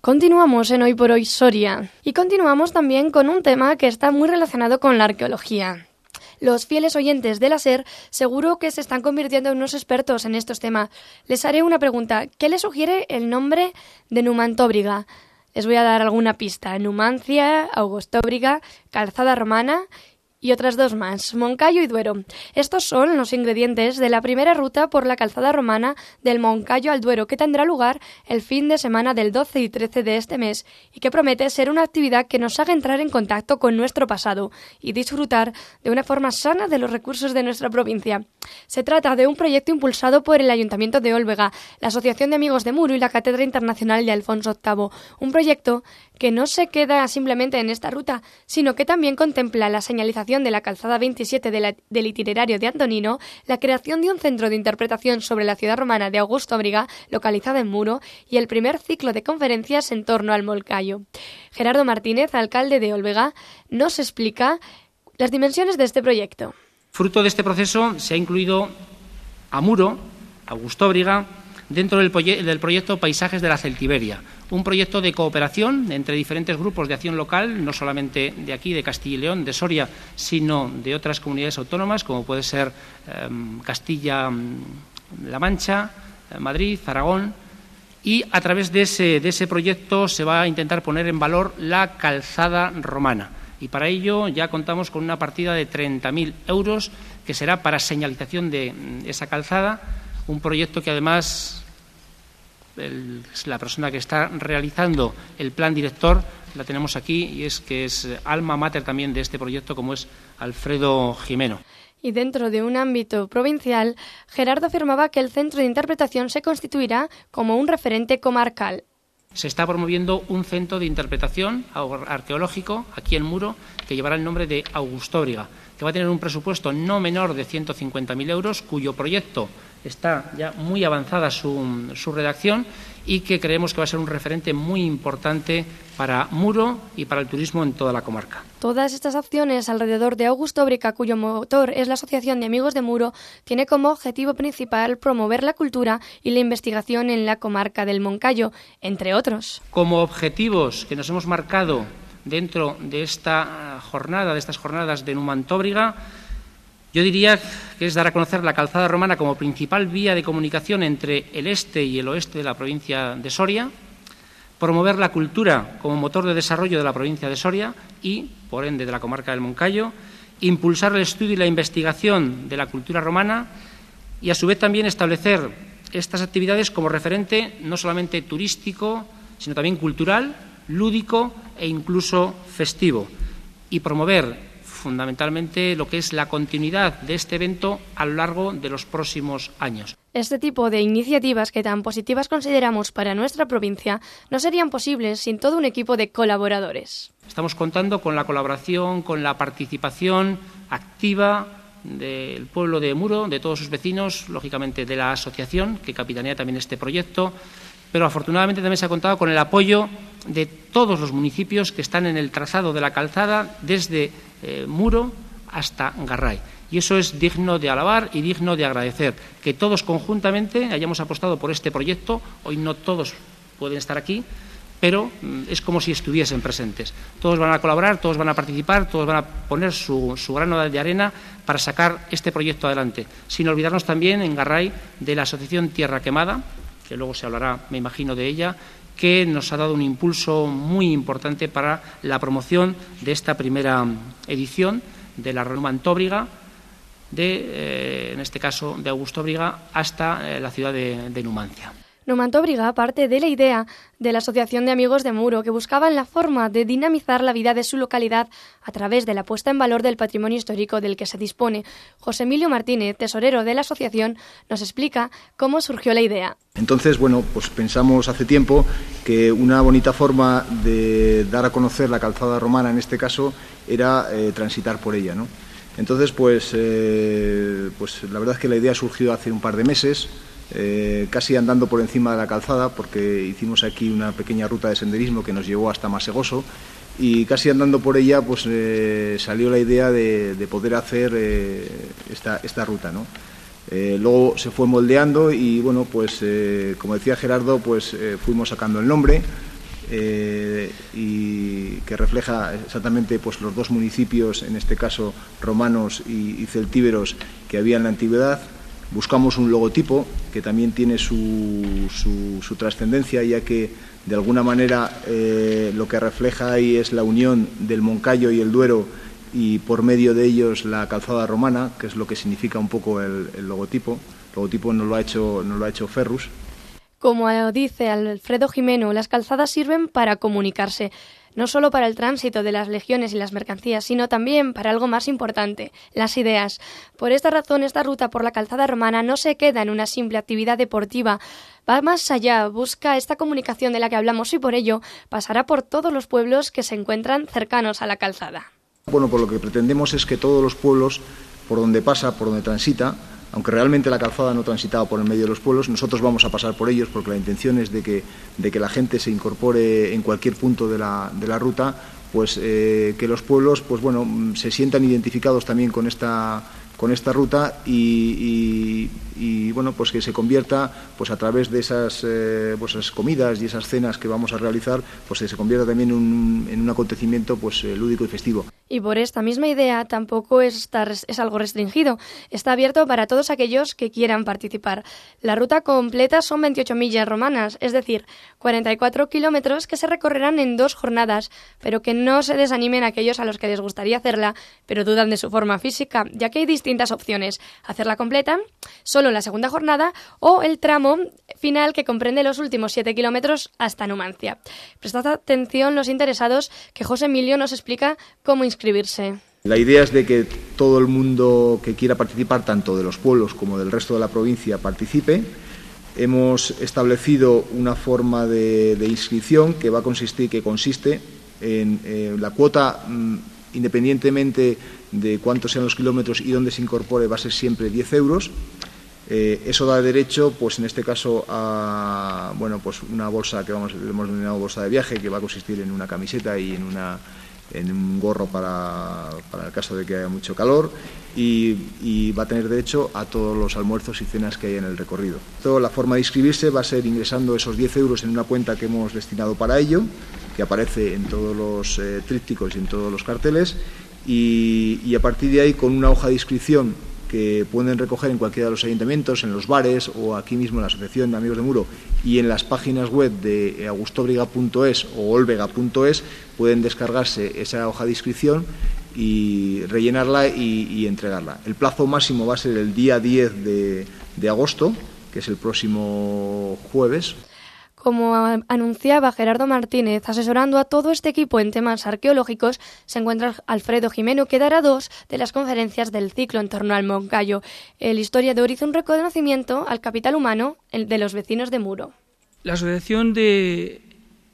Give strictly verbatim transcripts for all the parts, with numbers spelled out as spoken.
Continuamos en Hoy por Hoy Soria y continuamos también con un tema que está muy relacionado con la arqueología. Los fieles oyentes de la SER seguro que se están convirtiendo en unos expertos en estos temas. Les haré una pregunta. ¿Qué les sugiere el nombre de Numantóbriga? Les voy a dar alguna pista. Numancia, Augustóbriga, Calzada Romana y otras dos más, Moncayo y Duero. Estos son los ingredientes de la primera ruta por la calzada romana del Moncayo al Duero, que tendrá lugar el fin de semana del doce y trece de este mes y que promete ser una actividad que nos haga entrar en contacto con nuestro pasado y disfrutar de una forma sana de los recursos de nuestra provincia. Se trata de un proyecto impulsado por el Ayuntamiento de Olvega, la Asociación de Amigos de Muro y la Cátedra Internacional de Alfonso octavo, un proyecto que no se queda simplemente en esta ruta, sino que también contempla la señalización de la calzada veintisiete de la, del itinerario de Antonino, la creación de un centro de interpretación sobre la ciudad romana de Augustóbriga, localizada en Muro, y el primer ciclo de conferencias en torno al Moncayo. Gerardo Martínez, alcalde de Olvega, nos explica las dimensiones de este proyecto. Fruto de este proceso se ha incluido a Muro, Augustóbriga, dentro del, proye- del proyecto Paisajes de la Celtiberia, un proyecto de cooperación entre diferentes grupos de acción local, no solamente de aquí, de Castilla y León, de Soria, sino de otras comunidades autónomas, como puede ser eh, Castilla-La Mancha, eh, Madrid, Aragón, y a través de ese, de ese proyecto se va a intentar poner en valor la calzada romana. Y para ello ya contamos con una partida de treinta mil euros que será para señalización de esa calzada, un proyecto que además el, la persona que está realizando el plan director la tenemos aquí y es que es alma mater también de este proyecto, como es Alfredo Jimeno. Y dentro de un ámbito provincial, Gerardo afirmaba que el centro de interpretación se constituirá como un referente comarcal. Se está promoviendo un centro de interpretación arqueológico aquí en Muro que llevará el nombre de Augustóbriga, que va a tener un presupuesto no menor de ciento cincuenta mil euros, cuyo proyecto está ya muy avanzada su, su redacción y que creemos que va a ser un referente muy importante para Muro y para el turismo en toda la comarca. Todas estas acciones alrededor de Augustóbriga, cuyo motor es la Asociación de Amigos de Muro, tiene como objetivo principal promover la cultura y la investigación en la comarca del Moncayo, entre otros. Como objetivos que nos hemos marcado dentro de esta jornada, de estas jornadas de Numantóbriga, yo diría que es dar a conocer la calzada romana como principal vía de comunicación entre el este y el oeste de la provincia de Soria, promover la cultura como motor de desarrollo de la provincia de Soria y, por ende, de la comarca del Moncayo, impulsar el estudio y la investigación de la cultura romana y, a su vez, también establecer estas actividades como referente no solamente turístico, sino también cultural, lúdico e incluso festivo, y promover fundamentalmente lo que es la continuidad de este evento a lo largo de los próximos años. Este tipo de iniciativas que tan positivas consideramos para nuestra provincia no serían posibles sin todo un equipo de colaboradores. Estamos contando con la colaboración, con la participación activa del pueblo de Muro, de todos sus vecinos, lógicamente de la asociación que capitanea también este proyecto, pero afortunadamente también se ha contado con el apoyo de todos los municipios que están en el trazado de la calzada desde eh, Muro hasta Garray. Y eso es digno de alabar y digno de agradecer, que todos conjuntamente hayamos apostado por este proyecto. Hoy no todos pueden estar aquí, pero es como si estuviesen presentes. Todos van a colaborar, todos van a participar, todos van a poner su, su grano de arena para sacar este proyecto adelante. Sin olvidarnos también en Garray de la Asociación Tierra Quemada, que luego se hablará, me imagino, de ella, que nos ha dado un impulso muy importante para la promoción de esta primera edición de la Numantóbriga, de, eh, en este caso, de Augustóbriga hasta eh, la ciudad de, de Numancia. Numantóbriga parte de la idea de la Asociación de Amigos de Muro, que buscaban la forma de dinamizar la vida de su localidad a través de la puesta en valor del patrimonio histórico del que se dispone. José Emilio Martínez, tesorero de la asociación, nos explica cómo surgió la idea. Entonces, bueno, pues pensamos hace tiempo que una bonita forma de dar a conocer la calzada romana, en este caso, era eh, transitar por ella, ¿no? Entonces, pues, eh, pues la verdad es que la idea surgió hace un par de meses, Eh, casi andando por encima de la calzada, porque hicimos aquí una pequeña ruta de senderismo que nos llevó hasta Masegoso, y casi andando por ella pues eh, salió la idea de, de poder hacer eh, esta, esta ruta, ¿no? Eh, luego se fue moldeando y bueno, pues eh, como decía Gerardo, pues eh, fuimos sacando el nombre. eh, y que refleja exactamente pues, los dos municipios, en este caso romanos y, y celtíberos, que había en la antigüedad. Buscamos un logotipo que también tiene su, su, su trascendencia, ya que de alguna manera eh, lo que refleja ahí es la unión del Moncayo y el Duero, y por medio de ellos la calzada romana, que es lo que significa un poco el, el logotipo. El logotipo nos lo ha hecho, nos lo ha hecho Ferrus. Como dice Alfredo Jimeno, las calzadas sirven para comunicarse, no solo para el tránsito de las legiones y las mercancías, sino también para algo más importante, las ideas. Por esta razón, esta ruta por la calzada romana no se queda en una simple actividad deportiva, va más allá, busca esta comunicación de la que hablamos y por ello pasará por todos los pueblos que se encuentran cercanos a la calzada. Bueno, pues lo que pretendemos es que todos los pueblos, por donde pasa, por donde transita, aunque realmente la calzada no transitaba por el medio de los pueblos, nosotros vamos a pasar por ellos porque la intención es de que, de que la gente se incorpore en cualquier punto de la, de la ruta, pues eh, que los pueblos pues bueno, se sientan identificados también con esta, con esta ruta y, y, y bueno, pues que se convierta pues a través de esas, eh, pues esas comidas y esas cenas que vamos a realizar, pues que se convierta también en un, en un acontecimiento pues eh, lúdico y festivo. Y por esta misma idea tampoco es, estar, es algo restringido. Está abierto para todos aquellos que quieran participar. La ruta completa son veintiocho millas romanas, es decir, cuarenta y cuatro kilómetros que se recorrerán en dos jornadas, pero que no se desanimen aquellos a los que les gustaría hacerla, pero dudan de su forma física, ya que hay distintas opciones. Hacerla completa, solo la segunda jornada o el tramo final que comprende los últimos siete kilómetros hasta Numancia. Prestad atención los interesados que José Emilio nos explica cómo inscribirse. La idea es de que todo el mundo que quiera participar, tanto de los pueblos como del resto de la provincia, participe. Hemos establecido una forma de, de inscripción que va a consistir, que consiste en eh, la cuota, mmm, independientemente de cuántos sean los kilómetros y dónde se incorpore, va a ser siempre diez euros. Eh, eso da derecho, pues en este caso, a bueno, pues una bolsa que vamos, hemos denominado bolsa de viaje, que va a consistir en una camiseta y en una en un gorro para, para el caso de que haya mucho calor y, y va a tener derecho a todos los almuerzos y cenas que hay en el recorrido. Todo, la forma de inscribirse va a ser ingresando esos diez euros en una cuenta que hemos destinado para ello, que aparece en todos los eh, trípticos y en todos los carteles, y, y a partir de ahí, con una hoja de inscripción que pueden recoger en cualquiera de los ayuntamientos, en los bares o aquí mismo en la Asociación de Amigos de Muro y en las páginas web de agustobriga punto es o olvega punto es, pueden descargarse esa hoja de inscripción y rellenarla y, y entregarla. El plazo máximo va a ser el día diez de, de agosto, que es el próximo jueves. Como anunciaba Gerardo Martínez, asesorando a todo este equipo en temas arqueológicos, se encuentra Alfredo Jimeno, que dará dos de las conferencias del ciclo en torno al Moncayo. El historiador hizo un reconocimiento al capital humano de los vecinos de Muro. La Asociación de,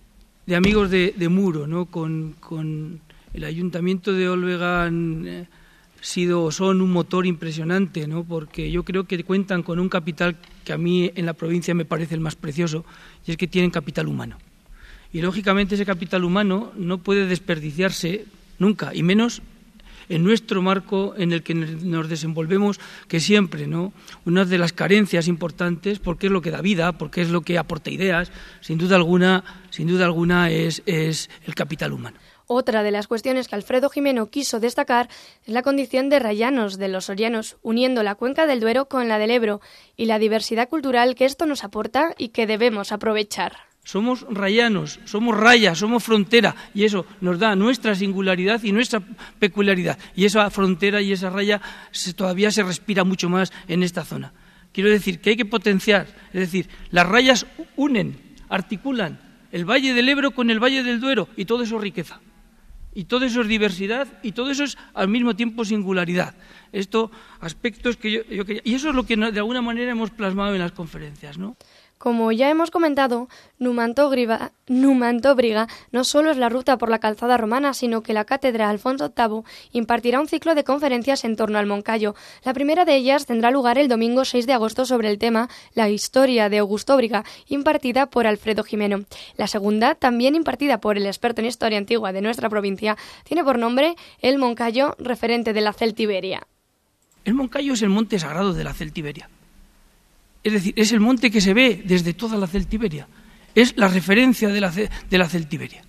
de Amigos de, de Muro, ¿no? con, con el Ayuntamiento de Olvega han eh, sido o son un motor impresionante, ¿no? Porque yo creo que cuentan con un capital que a mí en la provincia me parece el más precioso, y es que tienen capital humano. Y lógicamente ese capital humano no puede desperdiciarse nunca, y menos en nuestro marco en el que nos desenvolvemos, que siempre, ¿no? Una de las carencias importantes, porque es lo que da vida, porque es lo que aporta ideas, sin duda alguna, sin duda alguna es, es el capital humano. Otra de las cuestiones que Alfredo Jimeno quiso destacar es la condición de rayanos de los sorianos, uniendo la cuenca del Duero con la del Ebro y la diversidad cultural que esto nos aporta y que debemos aprovechar. Somos rayanos, somos raya, somos frontera, y eso nos da nuestra singularidad y nuestra peculiaridad. Y esa frontera y esa raya se, todavía se respira mucho más en esta zona. Quiero decir que hay que potenciar, es decir, las rayas unen, articulan el Valle del Ebro con el Valle del Duero, y todo eso es riqueza. Y todo eso es diversidad y todo eso es al mismo tiempo singularidad. Esto, aspectos que yo, yo quería, y eso es lo que de alguna manera hemos plasmado en las conferencias, ¿no? Como ya hemos comentado, Numantóbriga, Numantóbriga no solo es la ruta por la calzada romana, sino que la cátedra Alfonso octavo impartirá un ciclo de conferencias en torno al Moncayo. La primera de ellas tendrá lugar el domingo seis de agosto sobre el tema La historia de Augustóbriga, impartida por Alfredo Jimeno. La segunda, también impartida por el experto en historia antigua de nuestra provincia, tiene por nombre El Moncayo, referente de la Celtiberia. El Moncayo es el monte sagrado de la Celtiberia. Es decir, es el monte que se ve desde toda la Celtiberia. es la referencia de la, de la celtiberia.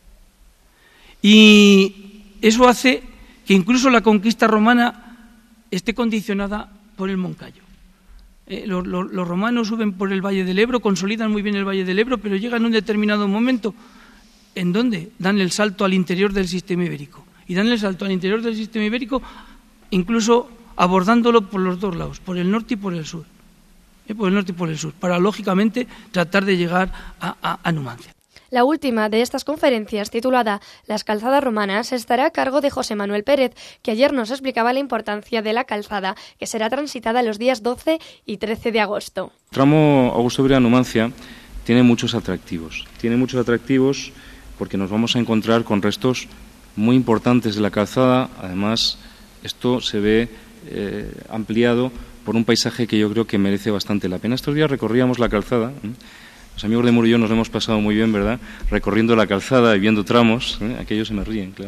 Y eso hace que incluso la conquista romana esté condicionada por el Moncayo. Eh, los, los, los romanos suben por el Valle del Ebro, consolidan muy bien el Valle del Ebro, pero llegan a un determinado momento en donde dan el salto al interior del sistema ibérico. Y dan el salto al interior del sistema ibérico incluso abordándolo por los dos lados, por el norte y por el sur. Eh, por el norte y por el sur, para lógicamente tratar de llegar a, a, a Numancia. La última de estas conferencias, titulada Las calzadas romanas, estará a cargo de José Manuel Pérez, que ayer nos explicaba la importancia de la calzada, que será transitada los días doce y trece de agosto. El tramo Augusto Brígida-Numancia tiene muchos atractivos. Tiene muchos atractivos porque nos vamos a encontrar con restos muy importantes de la calzada. Además, esto se ve eh, ampliado por un paisaje que yo creo que merece bastante la pena. Estos días recorríamos la calzada. ¿eh? Los amigos de Muro y yo nos lo hemos pasado muy bien, ¿verdad? Recorriendo la calzada y viendo tramos. ¿eh? Aquellos se me ríen, claro.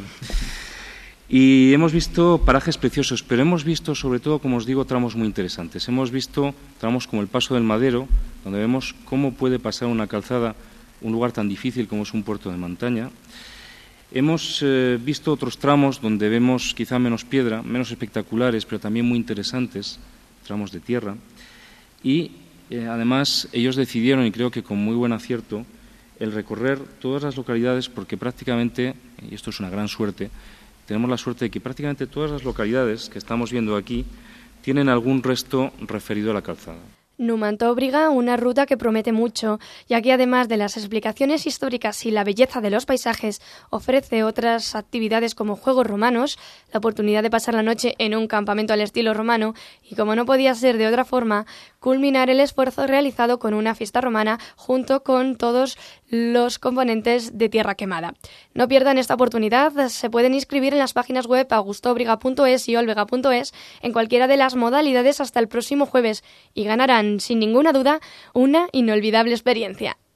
Y hemos visto parajes preciosos, pero hemos visto, sobre todo, como os digo, tramos muy interesantes. Hemos visto tramos como el Paso del Madero, donde vemos cómo puede pasar una calzada, un lugar tan difícil como es un puerto de montaña. Hemos eh, visto otros tramos donde vemos quizá menos piedra, menos espectaculares, pero también muy interesantes, tramos de tierra. Y Eh, además, ellos decidieron, y creo que con muy buen acierto, el recorrer todas las localidades, porque prácticamente, y esto es una gran suerte, tenemos la suerte de que prácticamente todas las localidades que estamos viendo aquí tienen algún resto referido a la calzada. Numantóbriga, una ruta que promete mucho, ya que además de las explicaciones históricas y la belleza de los paisajes, ofrece otras actividades como juegos romanos, la oportunidad de pasar la noche en un campamento al estilo romano y, como no podía ser de otra forma, culminar el esfuerzo realizado con una fiesta romana junto con todos los componentes de Tierra Quemada. No pierdan esta oportunidad, se pueden inscribir en las páginas web augustobriga punto es y olvega punto es en cualquiera de las modalidades hasta el próximo jueves y ganarán sin ninguna duda una inolvidable experiencia.